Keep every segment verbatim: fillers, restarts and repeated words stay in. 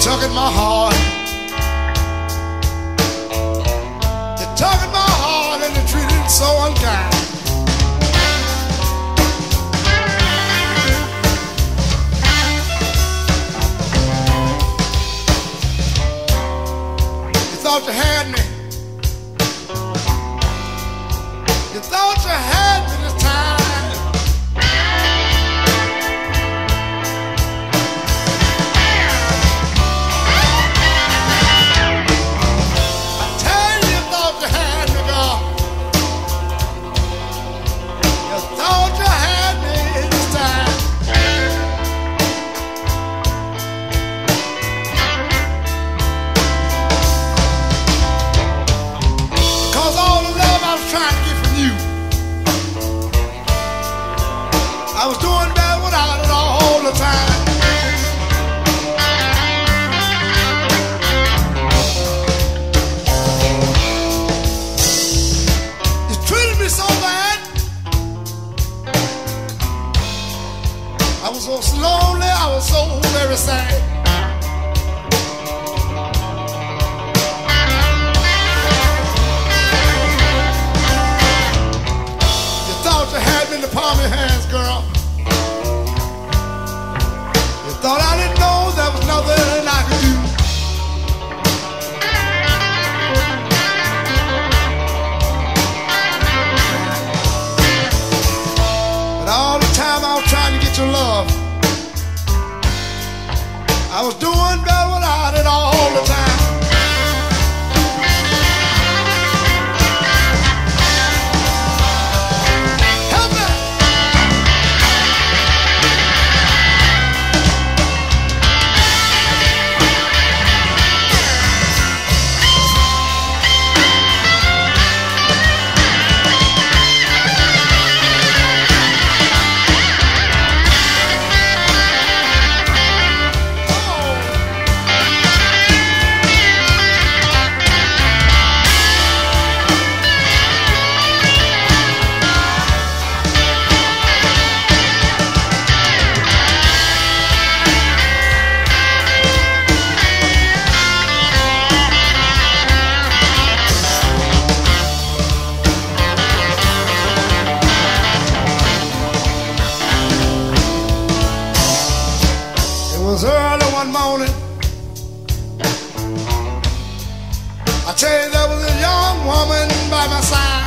tugging my heart. You're tugging my heart and you treated it so unkind. You thought you had me. You thought you had me this time. I was doing bad without it all the time. You treated me so bad. I was so lonely, I was so very sad. You thought you had me in the palm of your hands, girl. Thought I didn't know there was nothing I could do. But all the time I was trying to get your love, I was doing better without it all the time. It was early one morning. I tell you, there was a young woman by my side.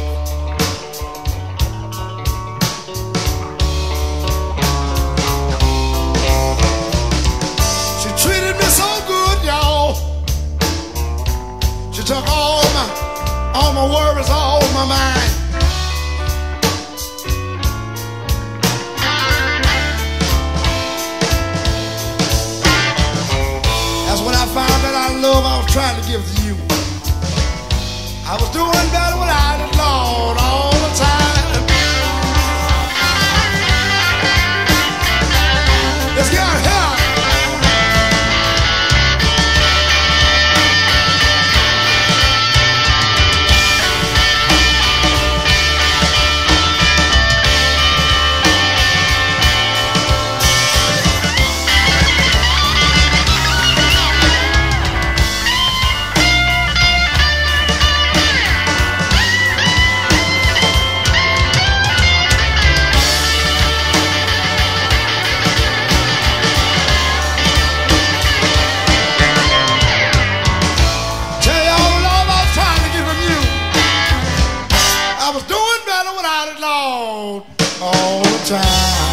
She treated me so good, y'all. She took all my, all my worries, all my mind. When I found that I love I was trying to give to you, I was doing better without it, Lord, all the time. Let's get out here. All the time.